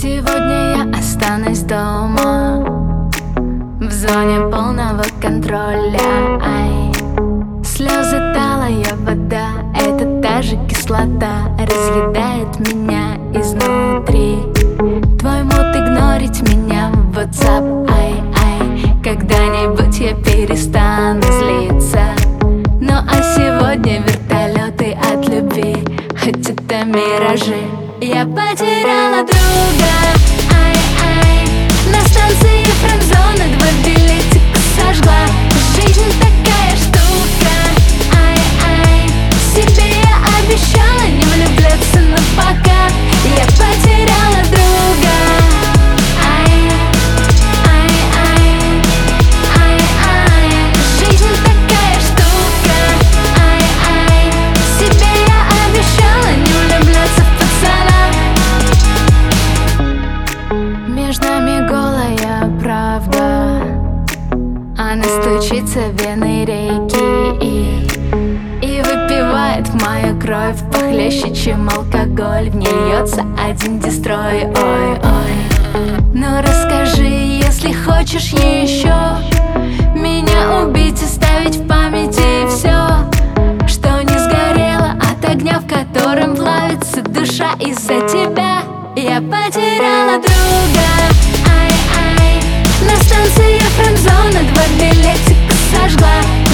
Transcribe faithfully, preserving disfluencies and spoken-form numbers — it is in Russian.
Сегодня я останусь дома, в зоне полного контроля. Ай. Слезы, талая вода, это та же кислота разъедает меня изнутри. Твой мут игнорить меня в WhatsApp, ай, ай. Когда-нибудь я перестану злиться. Ну а сегодня вертолеты от любви, хоть это миражи. Я потеряла друга, ай, ай. На станции френдзоны два билетика сожгла. Жизнь такая штука, ай, ай. Себе я обещала не влюбляться, но пока я потеряла друга, ай, ай, ай, ай, ай. Жизнь такая штука, ай, ай. Себе я обещала не влюбляться в пацана. Между нами голая правда, она стучится в вены реки и, и выпивает мою кровь похлеще, чем алкоголь. В ней льется один дестрой, ой-ой. Ну расскажи, если хочешь еще меня убить, оставить в памяти все, что не сгорело от огня, в котором плавится душа из-за тебя. Я потеряла друга, ай, ай. На станции френдзоны два билетика сожгла.